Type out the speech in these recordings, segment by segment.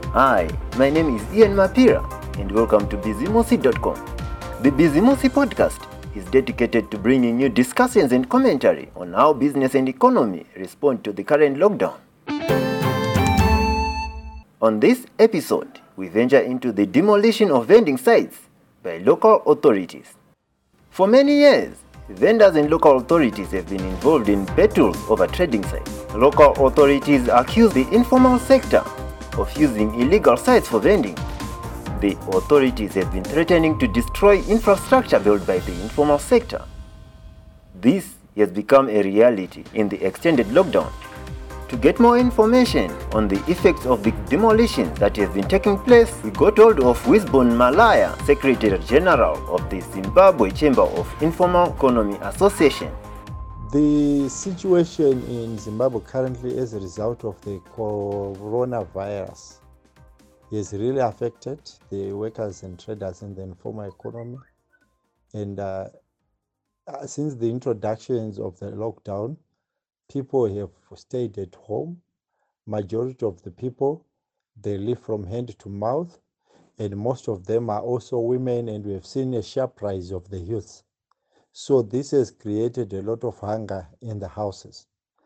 Hi, my name is Ian Mapira and welcome to BusyMosi.com. The BusyMosi podcast is dedicated to bringing you discussions and commentary on how business and economy respond to the current lockdown. On this episode, we venture into the demolition of vending sites by local authorities. For many years, vendors and local authorities have been involved in battles over trading sites. Local authorities accuse the informal sector of using illegal sites for vending. The authorities have been threatening to destroy infrastructure built by the informal sector. This has become a reality in the extended lockdown. To get more information on the effects of the demolitions that have been taking place, we got hold of Wisborne Malaya, Secretary General of the Zimbabwe Chamber of Informal Economy Association. The situation in Zimbabwe currently as a result of the coronavirus has really affected the workers and traders in the informal economy. And since the introductions of the lockdown, people have stayed at home. Majority of the people, they live from hand to mouth, and most of them are also women, and we have seen a sharp rise of the youth. So this has created a lot of hunger in the houses.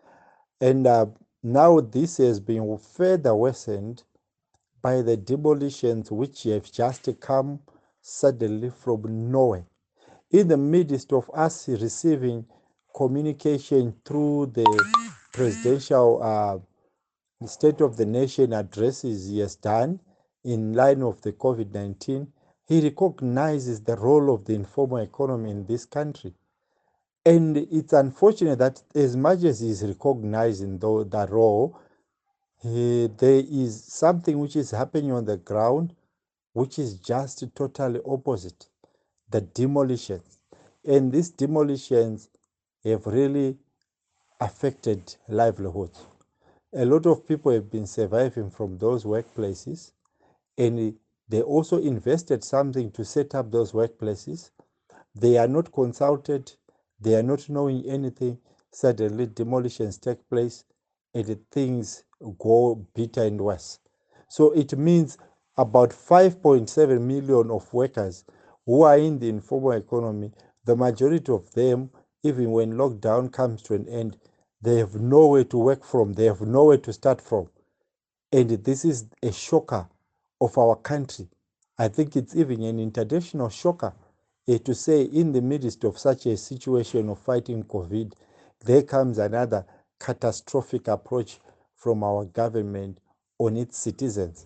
And now this has been further worsened by the demolitions which have just come suddenly from nowhere. In the midst of us receiving communication through the presidential State of the Nation addresses he has done in line of the COVID-19, he recognizes the role of the informal economy in this country. And it's unfortunate that as much as he's recognizing that role, there is something which is happening on the ground which is just totally opposite, the demolitions. And these demolitions have really affected livelihoods. A lot of people have been surviving from those workplaces, and they also invested something to set up those workplaces. They are not consulted, they are not knowing anything. Suddenly demolitions take place and things go bitter and worse. So it means about 5.7 million of workers who are in the informal economy, the majority of them, even when lockdown comes to an end, they have nowhere to work from, they have nowhere to start from. And this is a shocker of our country. I think it's even an international shocker to say in the midst of such a situation of fighting COVID, there comes another catastrophic approach from our government on its citizens.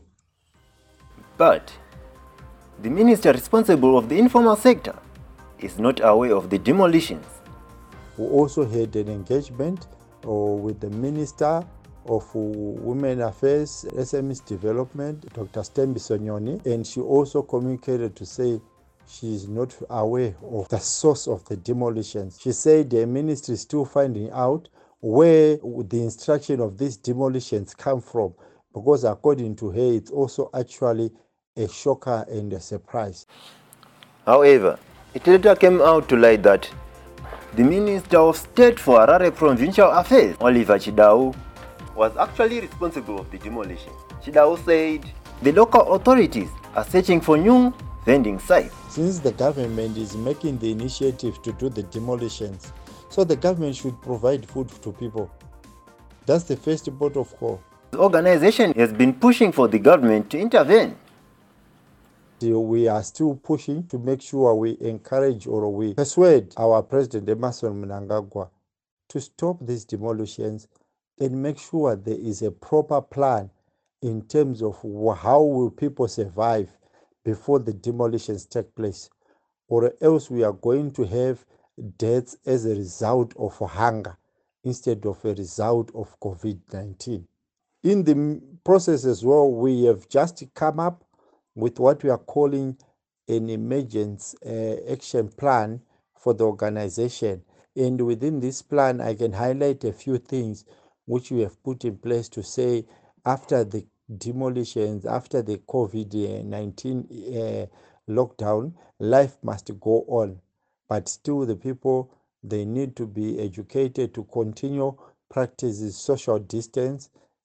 But the minister responsible of the informal sector is not aware of the demolitions. We also had an engagement with the Minister of Women Affairs, SMEs Development, Dr. Stembi Sonyoni, and she also communicated to say she is not aware of the source of the demolitions. She said the ministry is still finding out where the instruction of these demolitions come from, because according to her, it's also actually a shocker and a surprise. However, it later came out to light that the Minister of State for Harare Provincial Affairs, Oliver Chidau, was actually responsible of the demolition. Chidau said the local authorities are searching for new vending sites. Since the government is making the initiative to do the demolitions, so the government should provide food to people. That's the first port of call. The organization has been pushing for the government to intervene. We are still pushing to make sure we encourage or we persuade our President Emmerson Mnangagwa to stop these demolitions and make sure there is a proper plan in terms of how will people survive before the demolitions take place, or else we are going to have deaths as a result of hunger instead of a result of COVID-19. In the process as well, we have just come up with what we are calling an emergency action plan for the organization. And within this plan, I can highlight a few things which we have put in place to say after the demolitions, after the COVID-19 lockdown, life must go on. But still the people, they need to be educated to continue practices social distance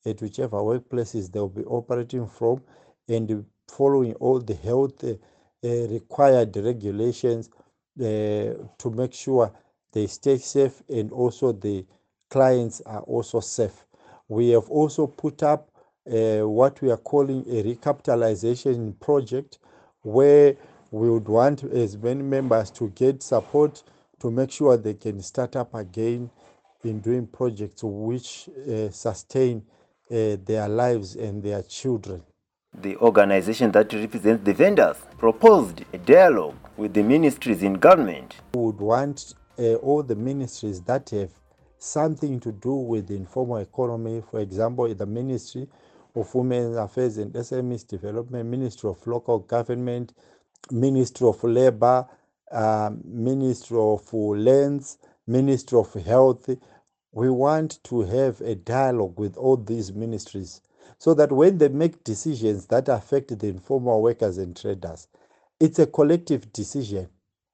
at whichever workplaces they'll be operating from, and following all the health required regulations to make sure they stay safe and also the clients are also safe. We have also put up what we are calling a recapitalization project, where we would want as many members to get support to make sure they can start up again in doing projects which sustain their lives and their children. The organization that represents the vendors proposed a dialogue with the ministries in government. We would want all the ministries that have something to do with the informal economy, for example, the Ministry of Women's Affairs and SMEs Development, Ministry of Local Government, Ministry of Labor, Ministry of Lands, Ministry of Health. We want to have a dialogue with all these ministries so that when they make decisions that affect the informal workers and traders, it's a collective decision.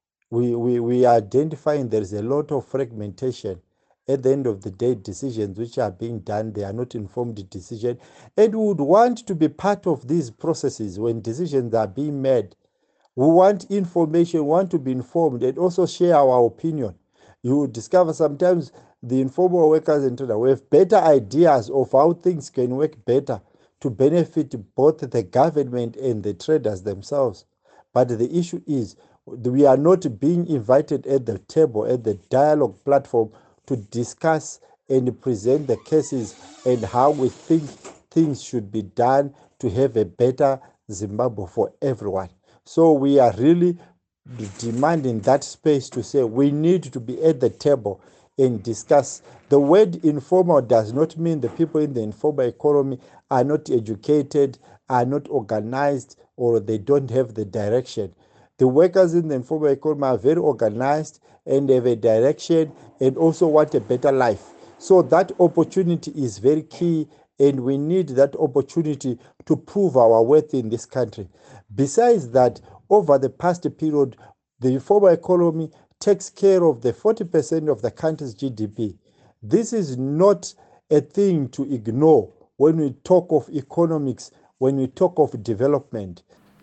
We are identifying there is a lot of fragmentation. At the end of the day, decisions which are being done, they are not informed decisions. And we would want to be part of these processes when decisions are being made. We want information, want to be informed, and also share our opinion. You will discover sometimes the informal workers and traders we have better ideas of how things can work better to benefit both the government and the traders themselves. But the issue is we are not being invited at the table, at the dialogue platform, to discuss and present the cases and how we think things should be done to have a better Zimbabwe for everyone. So we are really demanding that space to say we need to be at the table and discuss. The word informal does not mean the people in the informal economy are not educated, are not organized, or they don't have the direction. The workers in the informal economy are very organized and have a direction and also want a better life. So that opportunity is very key, and we need that opportunity to prove our worth in this country. Besides that, over the past period, the informal economy takes care of the 40% of the country's GDP. This is not a thing to ignore when we talk of economics, when we talk of development.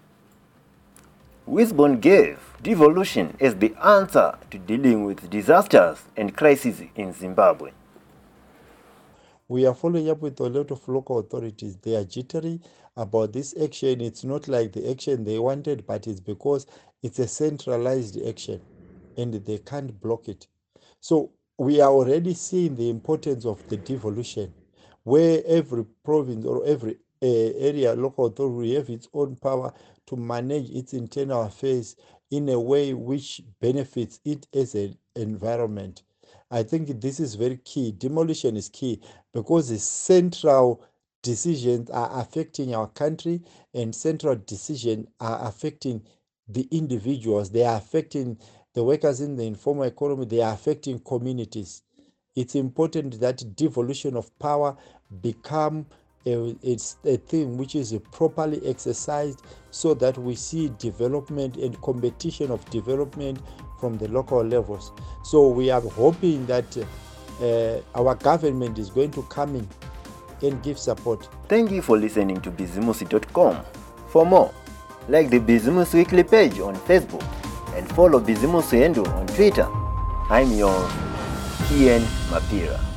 Wisbon gave devolution as the answer to dealing with disasters and crises in Zimbabwe. We are following up with a lot of local authorities. They are jittery about this action. It's not like the action they wanted, but it's because it's a centralized action and they can't block it. So we are already seeing the importance of the devolution, where every province or every area local authority have its own power to manage its internal affairs in a way which benefits it as an environment. I think this is very key. Demolition is key because the central decisions are affecting our country and central decisions are affecting the individuals. They are affecting the workers in the informal economy. They are affecting communities. It's important that devolution of power become it's a thing which is properly exercised so that we see development and competition of development from the local levels. So we are hoping that our government is going to come in and give support. Thank you for listening to bizimusi.com. For more, like the Bizimusi Weekly page on Facebook and follow Bizimusi Endo on Twitter. I'm yours, Ian Mapira.